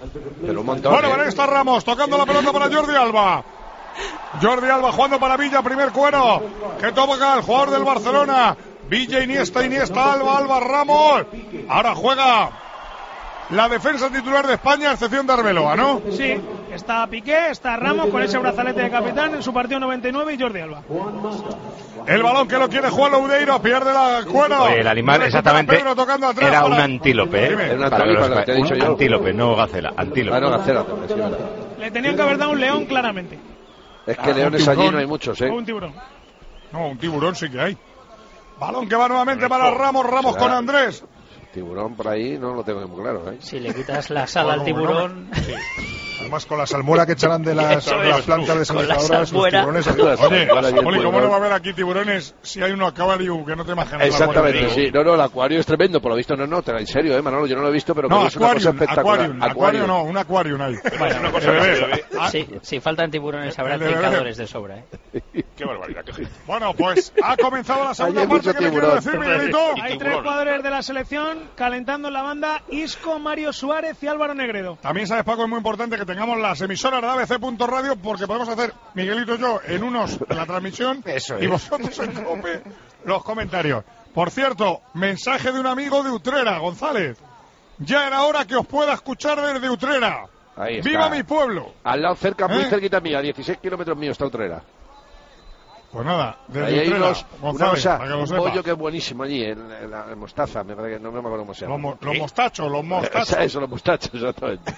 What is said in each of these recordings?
Pero un montón. Bueno, ahí está Ramos tocando la pelota para Jordi Alba. Jordi Alba jugando para Villa, primer cuero. Que toca el jugador del Barcelona. Villa, Iniesta, Alba, Ramos. Ahora juega la defensa titular de España, a excepción de Arbeloa, ¿no? Sí, está Piqué, está Ramos con ese brazalete de capitán en su partido 99 y Jordi Alba. El balón que lo quiere Juan Loureiro, pierde la cuero. El animal exactamente era un antílope, ¿eh? Un antílope, no gacela, antílope. No, gacela. Le tenían que haber dado un león claramente. Es que leones allí no hay muchos, ¿eh? O un tiburón. No, un tiburón sí que hay. Balón que va nuevamente para Ramos con Andrés. Tiburón por ahí no lo tengo muy claro, ¿eh? Si le quitas la sal al tiburón... Sí. Además con la salmuera que echarán de las plantas desalentadoras, los tiburones. Oye, Poli, ¿cómo no va a haber aquí tiburones si hay un acuario que no te imaginas? Exactamente, sí. No, el acuario es tremendo, por lo visto no, en serio, Manolo, yo no lo he visto, pero no, es una cosa espectacular. Acuario no, un acuarium hay. Bueno, una cosa si faltan tiburones habrá pescadores de sobra, ¿eh? Qué barbaridad, qué gente. Bueno, pues ha comenzado la segunda parte. ¿Qué le quiero decir, Miguelito? Hay tres jugadores de la selección calentando en la banda: Isco, Mario Suárez y Álvaro Negredo. También sabes, Paco, es muy importante que tengamos las emisoras de ABC.radio, porque podemos hacer, Miguelito y yo, en unos la transmisión. Eso es. Y vosotros en COPE los comentarios. Por cierto, mensaje de un amigo de Utrera, González. Ya era hora que os pueda escuchar desde Utrera. Ahí está. ¡Viva mi pueblo! Al lado cerca, muy cerquita mía, 16 kilómetros mío está Utrera. Pues nada, desde ahí hay Utrera, González, un pollo que es buenísimo allí, en mostaza, me parece que no me acuerdo cómo se llama. Los mostachos. Eso, los mostachos, exactamente.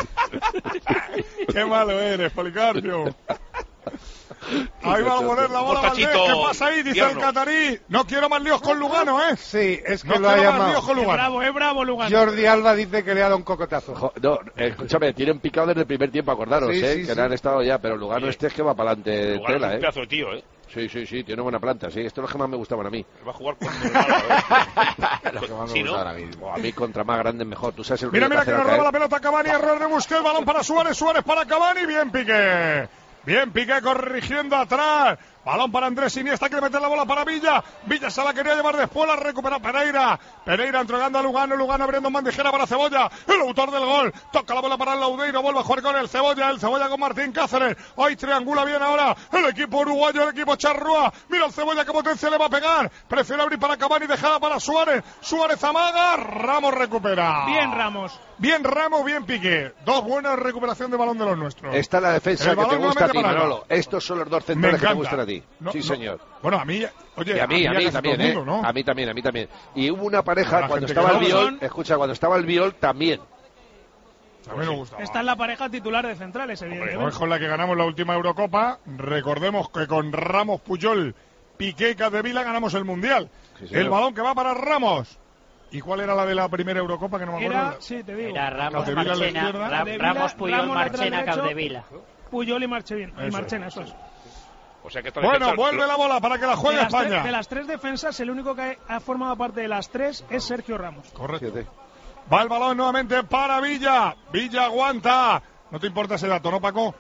Qué malo eres, Policarpio. Ahí va a poner la bola Valdés. ¿Qué pasa ahí? Dice el catarí. No quiero más líos con Lugano, ¿eh? Sí, es que no lo ha llamado. Es bravo Lugano. Jordi Alba dice que le ha dado un cocotazo. No, escúchame, tienen picado desde el primer tiempo, acordaros, que no han estado ya, pero Lugano es que va para adelante de tela, es un pedazo de tío, ¿eh? Sí, tiene buena planta, sí. Esto es lo que más me gustaban a mí. Va a jugar con lo que más me gustaban a mí. A mí contra más grande mejor. Tú sabes el mira que nos roba la pelota Cavani, error de Busquets, balón para Suárez para Cavani, bien Piqué corrigiendo atrás. Balón para Andrés Iniesta, quiere meter la bola para Villa. Villa se la quería llevar después, la recupera Pereira entregando a Lugano abriendo bandejera para Cebolla, el autor del gol. Toca la bola para el Loureiro, vuelve a jugar con el Cebolla con Martín Cáceres. Hoy triangula bien ahora el equipo uruguayo, el equipo charrúa. Mira el Cebolla, qué potencia le va a pegar. Prefiere abrir para Cavani, dejada para Suárez amaga, Ramos recupera. Bien Ramos, bien Piqué. Dos buenas recuperación de balón de los nuestros. Esta es la defensa que te gusta a ti, Manolo. Estos son los dos centrales que te gustan a ti. No, sí, señor. Bueno, a mí, oye, y a mí también, ¿eh? Mundo, ¿no? A mí también. Y hubo una pareja cuando estaba el Biol, cuando estaba el Biol también. A mí me gusta. Esta es la pareja titular de centrales, evidentemente. Es con la que ganamos la última Eurocopa. Recordemos que con Ramos, Puyol, Piqué y Capdevila ganamos el Mundial. Sí, el balón que va para Ramos. ¿Y cuál era la de la primera Eurocopa que no me acuerdo? Sí, te digo. Era Ramos, Marchena, Ramos, Puyol, Marchena, Capdevila. Puyol y Marchena, eso es. O sea que bueno, vuelve la bola para que la juegue España. De las tres defensas, el único que ha formado parte de las tres es Sergio Ramos. Correcto. Va el balón nuevamente para Villa. Villa aguanta. No te importa ese dato, ¿no, Paco?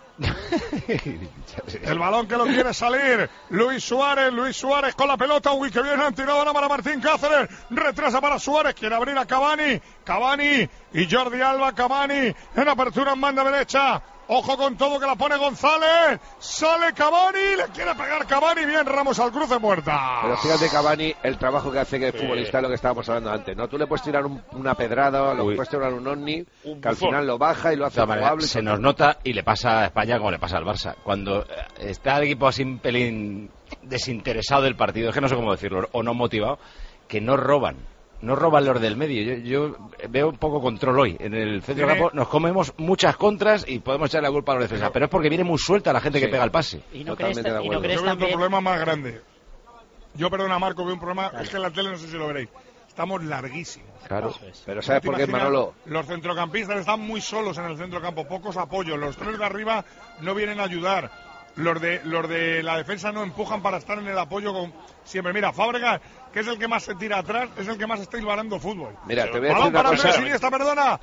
El balón que lo quiere salir. Luis Suárez con la pelota. Uy, que bien han tirado ahora para Martín Cáceres. Retrasa para Suárez. Quiere abrir a Cavani y Jordi Alba. Cavani en apertura en banda derecha. Ojo con todo que la pone González. Sale Cavani. Le quiere pegar Cavani. Bien Ramos al cruce muerta. Pero fíjate Cavani, el trabajo que hace que el futbolista es lo que estábamos hablando antes, ¿no? Tú le puedes tirar una pedrada, le puedes tirar un ovni, que al final lo baja y lo hace jugable. Se nos nota y le pasa a España como le pasa al Barça. Cuando está el equipo así un pelín desinteresado del partido, es que no sé cómo decirlo, o no motivado, que no roban los del medio. Yo veo un poco control hoy. En el centro del campo nos comemos muchas contras y podemos echar la culpa a los defensas, pero es porque viene muy suelta la gente que pega el pase. ¿Y no crees también? Yo veo otro problema más grande. Yo, perdona Marco, veo un problema, es que en la tele no sé si lo veréis. Estamos larguísimos. Claro, pero ¿sabes por qué, Manolo? Los centrocampistas están muy solos en el centro del campo, pocos apoyos. Los tres de arriba no vienen a ayudar. Los de la defensa no empujan para estar en el apoyo con siempre. Mira, Fábregas, que es el que más se tira atrás, es el que más está hilvanando fútbol. Mira, te voy a decir balón una para cosa. Andrés Iniesta, perdona.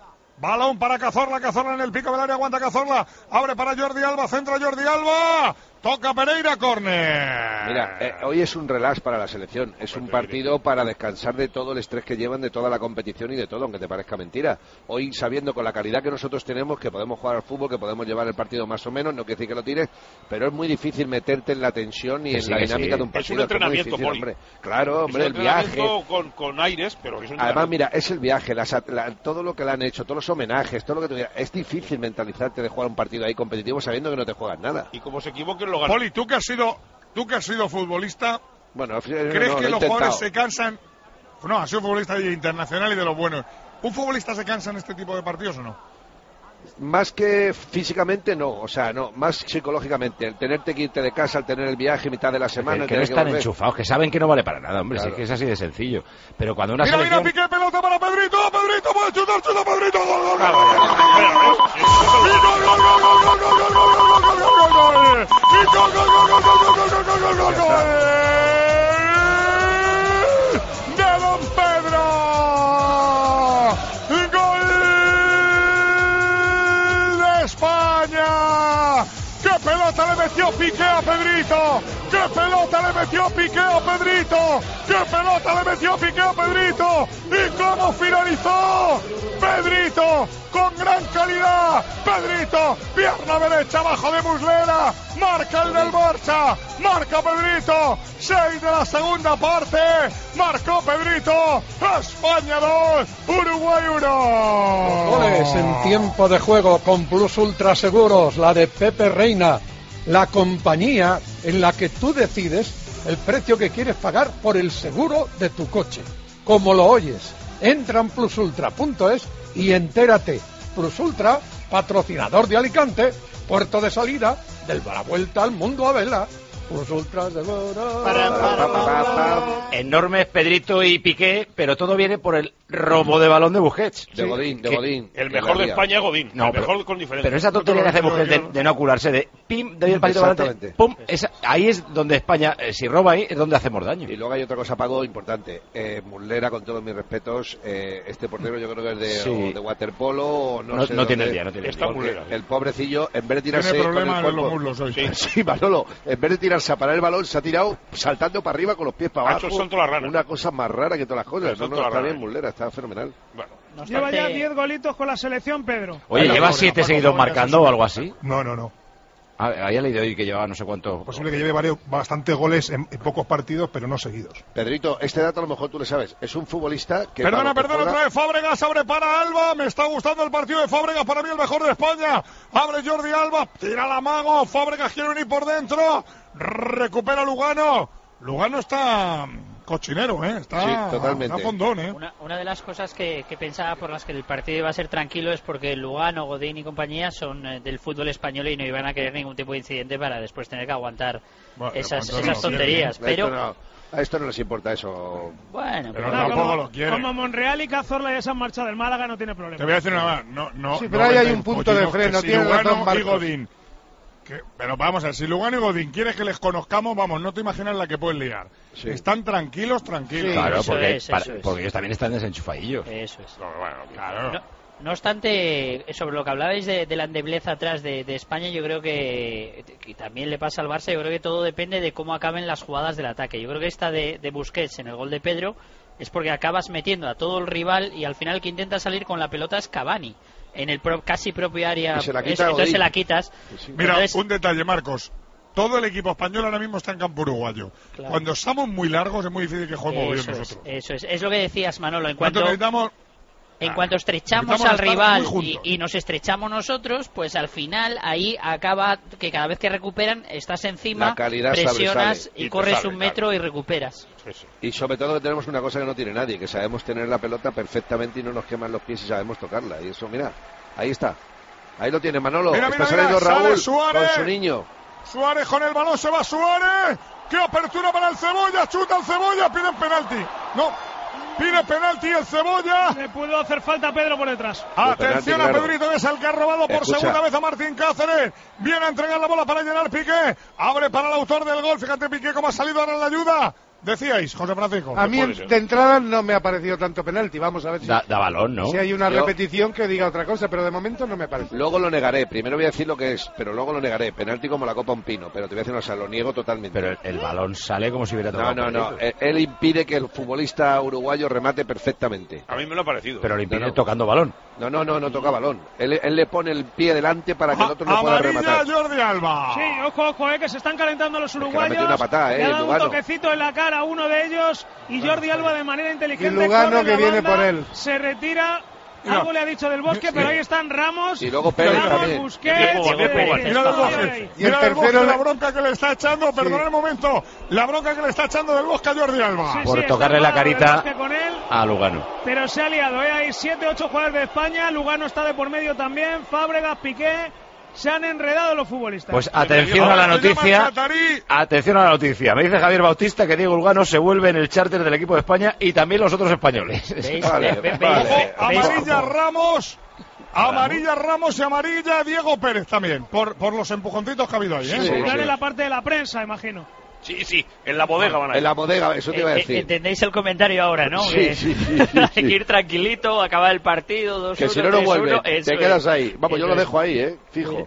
Balón para Cazorla en el pico del área, aguanta Cazorla, abre para Jordi Alba, centra Jordi Alba, Toca Pereira, córner. Mira, hoy es un relax para la selección. Es un partido para descansar de todo el estrés que llevan, de toda la competición y de todo, aunque te parezca mentira. Hoy, sabiendo con la calidad que nosotros tenemos, que podemos jugar al fútbol, que podemos llevar el partido más o menos, no quiere decir que lo tires, pero es muy difícil meterte en la tensión y en la dinámica de un partido. Es un entrenamiento, Poli. Hombre. Claro, hombre, el viaje. Con aires, pero es un Además, mira, es el viaje, todo lo que le han hecho, todos los homenajes, todo lo que tuviera. Es difícil mentalizarte de jugar un partido ahí competitivo sabiendo que no te juegas nada. Y como se equivoquen, lo ganan. Poli, tú que has sido futbolista, bueno, ¿crees que los jugadores se cansan? No, has sido futbolista internacional y de los buenos. ¿Un futbolista se cansa en este tipo de partidos o no? Más que físicamente, no. O sea, no, más psicológicamente. El tenerte que irte de casa, el tener el viaje mitad de la semana. Que no están enchufados, que saben que no vale para nada, hombre. Claro. Si es que es así de sencillo. Pero cuando una selección... Mira, Piqué, pelota para Pedrito. Pedrito puede chutar, Pedrito. ¡Gol! ¡De Don Pedro! ¡Gol de España! ¡Qué pelota le metió Piqué a Pedrito! ¡Qué pelota le metió Piqué a Pedrito! ¡Qué pelota le metió Piqué a Pedrito! ¡Y cómo finalizó! ¡Pedrito! ¡Con gran calidad! ¡Pedrito! ¡Pierna derecha abajo de Muslera! ¡Marca el del Barça! ¡Marca Pedrito! 6 de la segunda parte. ¡Marcó Pedrito! ¡España 2! ¡Uruguay 1! Goles en tiempo de juego con Plus Ultra Seguros, la de Pepe Reina. La compañía en la que tú decides el precio que quieres pagar por el seguro de tu coche. Como lo oyes, entra en plusultra.es y entérate. Plus Ultra, patrocinador de Alicante, puerto de salida del La Vuelta al Mundo a vela. Plus Ultra Seguros. Enormes Pedrito y Piqué, pero todo viene por el robo de balón de Busquets. De Godín. El mejor de España es Godín. No, el mejor con diferencia. Pero esa tontería que hace Busquets de no acularse, de pim, de el palito adelante, pum, ahí es donde España, si roba ahí, es donde hacemos daño. Y luego hay otra cosa, Paco, importante. Muslera, con todos mis respetos, este portero yo creo que es de waterpolo, no sé. No tiene el día. El pobrecillo, en vez de tirarse. Tiene problemas en los muslos hoy. Sí, Manolo, en vez de tirarse a parar el balón, se ha tirado saltando para arriba con los pies para abajo. Una cosa más rara que todas las cosas. No está bien Muslera, está fenomenal. Bueno, lleva ya 10 golitos con la selección, Pedro. Oye, ¿lleva 7 seguidos marcando o algo así? No. Había leído hoy que llevaba no sé cuánto. Es posible que lleve bastantes goles en pocos partidos, pero no seguidos. Pedrito, este dato a lo mejor tú le sabes. Es un futbolista que... Perdona, otra vez Fábregas, abre para Alba. Me está gustando el partido de Fábregas, para mí el mejor de España. Abre Jordi Alba, tira la mago. Fábregas quiere venir por dentro. Recupera Lugano. Lugano está... cochinero, está, sí, totalmente. Está fondón, Una de las cosas que pensaba por las que el partido iba a ser tranquilo es porque Lugano, Godín y compañía son del fútbol español y no iban a querer ningún tipo de incidente para después tener que aguantar esas tonterías. Pero a esto no les importa eso. Bueno, pero tampoco lo quieren. Como Monreal y Cazorla ya se han marchado del Málaga, no tiene problema. Te voy a decir una más. Sí, pero ahí hay un punto de freno. Si Lugano y Godín. Pero vamos a ver, si Lugano y Godín quieres que les conozcamos, vamos, no te imaginas la que pueden liar. Sí. Están tranquilos. Sí, claro, porque ellos también están desenchufadillos. Eso es. Claro. No obstante, sobre lo que hablabais de la endebleza atrás de España, yo creo que también le pasa al Barça. Yo creo que todo depende de cómo acaben las jugadas del ataque. Yo creo que esta de Busquets en el gol de Pedro es porque acabas metiendo a todo el rival y al final el que intenta salir con la pelota es Cavani en el casi propio área. Entonces se la quitas. Sí. Mira, un detalle, Marcos. Todo el equipo español ahora mismo está en campo uruguayo. Claro. Cuando somos muy largos es muy difícil que juguemos bien nosotros. Eso es lo que decías, Manolo. En cuanto estrechamos al rival y nos estrechamos nosotros, pues al final ahí acaba que cada vez que recuperan estás encima, presionas y corres un metro y recuperas. Y sobre todo que tenemos una cosa que no tiene nadie, que sabemos tener la pelota perfectamente y no nos queman los pies y sabemos tocarla. Y eso, mira, ahí está. Ahí lo tiene Manolo. Está saliendo Raúl con su niño. Suárez con el balón, se va Suárez. ¡Qué apertura para el Cebolla! ¡Chuta el Cebolla! Piden penalti. Pide penalti el Cebolla. Le pudo hacer falta a Pedro por detrás. Atención a Pedrito, que es el que ha robado por segunda vez a Martín Cáceres. Viene a entregar la bola para llenar Piqué. Abre para el autor del gol. Fíjate Piqué cómo ha salido ahora en la ayuda. Decíais, José Francisco. A mí de entrada no me ha parecido tanto penalti. Vamos a ver si da balón, ¿no? Si hay una repetición que diga otra cosa, pero de momento no me parece. Luego lo negaré. Primero voy a decir lo que es, pero luego lo negaré. Penalti como la copa un pino. Pero te voy a decir una cosa, lo niego totalmente. Pero el balón sale como si hubiera tocado. No. Él impide que el futbolista uruguayo remate perfectamente. A mí me lo ha parecido. Pero lo impide tocando balón. No toca balón. Él le pone el pie delante para que el otro no pueda rematar. Amarilla Jordi Alba. Sí, ojo, que se están calentando los uruguayos. Es que le ha metido una patada, le ha dado Lugano. un toquecito en la cara a uno de ellos y Jordi Alba de manera inteligente. Y Lugano que viene por él. Se retira. Algo le ha dicho del Bosque, pero ahí están Ramos. Y luego Pérez también. Busquets. Y el tercero, la bronca que le está echando, perdón el momento, la bronca que le está echando del Bosque a Jordi Alba. Por tocarle la carita a Lugano. Pero se ha liado, hay 7-8 jugadores de España, Lugano está de por medio también, Fábregas, Piqué. Se han enredado los futbolistas. Pues atención a la noticia. Atención a la noticia. Me dice Javier Bautista que Diego Lugano se vuelve en el charter del equipo de España y también los otros españoles. Vale. Amarilla Ramos. Amarilla Ramos y amarilla Diego Pérez también. Por los empujoncitos que ha habido ahí. Sí. En la parte de la prensa, imagino. Sí, en la bodega van a ir. En la bodega, eso te iba a decir. Entendéis el comentario ahora, ¿no? Sí. Hay que ir tranquilito, acabar el partido, 2-1, que si no vuelve, te quedas ahí. Vamos, yo lo dejo ahí, fijo.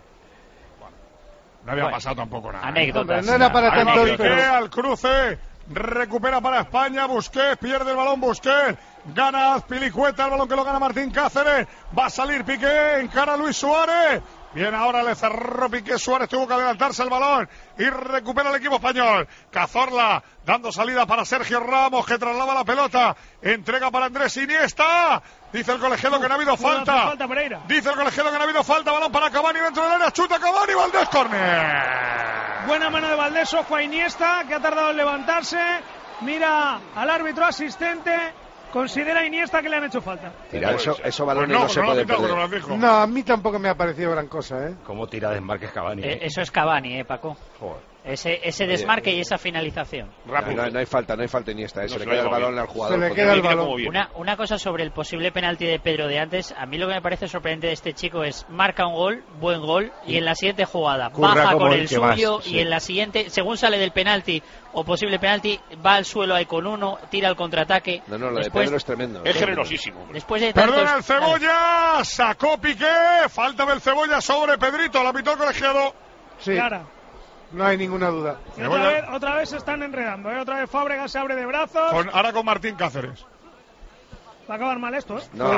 No había pasado tampoco nada. Anécdotas. No era para tanto. Al cruce, recupera para España, Busquets, pierde el balón Busquets, gana Azpilicueta, el balón que lo gana Martín Cáceres, va a salir Piqué, encara a Luis Suárez. Bien, ahora le cerró Piqué, Suárez tuvo que adelantarse el balón y recupera el equipo español. Cazorla dando salida para Sergio Ramos, que traslada la pelota, entrega para Andrés Iniesta. Dice el colegiado que no ha habido falta. Dice el colegiado que no ha habido falta, balón para Cavani dentro del área, chuta Cavani, Valdés, córner. Buena mano de Valdés, ojo a Iniesta, que ha tardado en levantarse. Mira al árbitro asistente. Considera Iniesta que le han hecho falta. Esos balones no se pueden perder. No, a mí tampoco me ha parecido gran cosa, ¿eh? ¿Cómo tira desmarques Cavani? Eso es Cavani, Paco. Joder. Ese desmarque y esa finalización. No hay falta Iniesta, se le queda el balón al jugador. Se le queda el balón. Una cosa sobre el posible penalti de Pedro de antes, a mí lo que me parece sorprendente de este chico es marca un gol, buen gol, y en la siguiente jugada baja con el suyo y en la siguiente, según sale del penalti o posible penalti, va al suelo ahí con uno, tira el contraataque. No, lo de Pedro es tremendo. Es generosísimo. Después de perdona el Cebolla, sacó Piqué, falta del Cebolla sobre Pedrito, la pitó el colegiado. Sí. Clara. No hay ninguna duda. Otra vez se están enredando, otra vez Fábregas se abre de brazos. Ahora con Martín Cáceres. Va a acabar mal esto,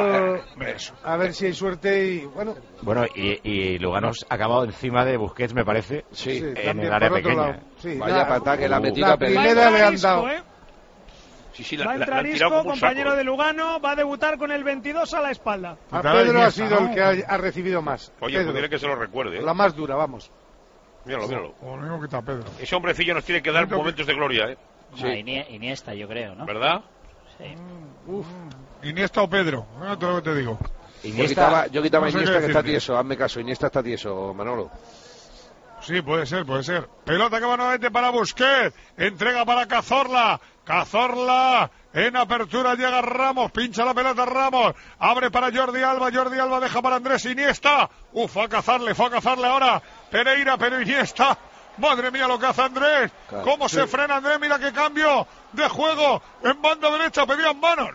a ver si hay suerte y bueno. Bueno, y Lugano ha acabado encima de Busquets, me parece. Sí, en el área pequeña. Sí, vaya patada que la ha metido. La primera le han dado. Va a entrar Isco, compañero de Lugano, va a debutar con el 22 a la espalda. A Pedro ha sido el que ha recibido más. Oye, pues diré que se lo recuerde. La más dura, vamos. Míralo. O lo mismo que está Pedro. Ese hombrecillo nos tiene que dar momentos de gloria, Sí. Iniesta, yo creo, ¿no? ¿Verdad? Sí. Iniesta o Pedro, todo lo que te digo. Yo quitaba Iniesta que está tieso, hazme caso, Iniesta está tieso, Manolo. Sí, puede ser. Pelota que va nuevamente para Busquets, entrega para Cazorla, en apertura llega Ramos, pincha la pelota Ramos, abre para Jordi Alba deja para Andrés Iniesta, fue a cazarle ahora Pereira, pero Iniesta, madre mía lo que hace Andrés, cómo se frena Andrés, mira qué cambio de juego, en banda derecha pedían manos.